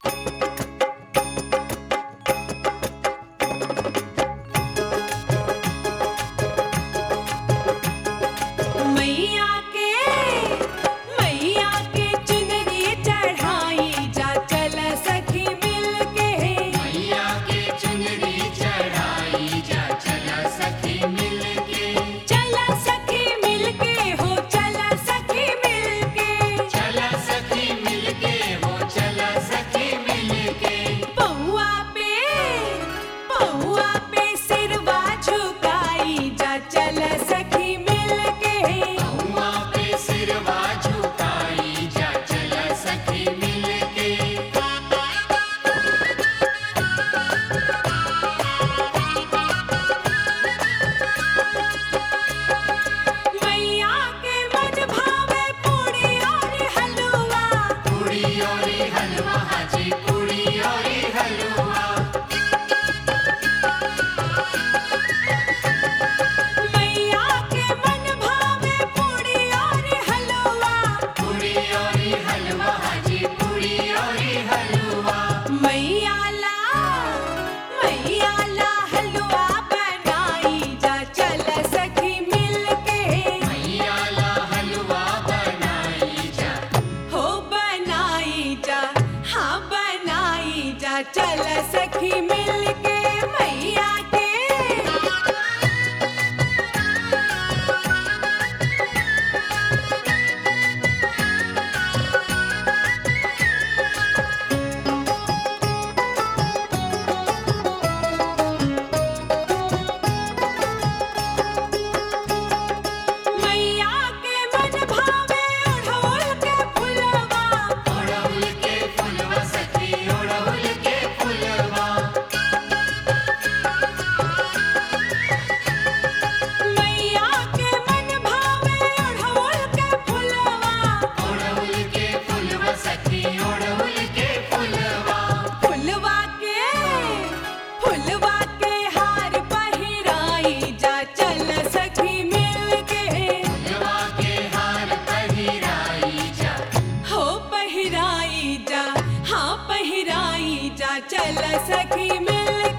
चल सखी मिलके मैया के। मैया के मन भावे ओढ़ौल के फुलवा, ओढ़ौल के फुलवा सखी ओढ़ौल के फुलवा। मैया के मन भावे ओढ़ौल के फुलवा, ओढ़ौल के फुलवा सखी ओढ़ौल के फुलवा। फुलवा के हार पहिराई जा चल सखी मिलके। फुलवा के हार पहिराई जा, हो पहिराई जा, हाँ पहिराई जा चल सखी मिलके।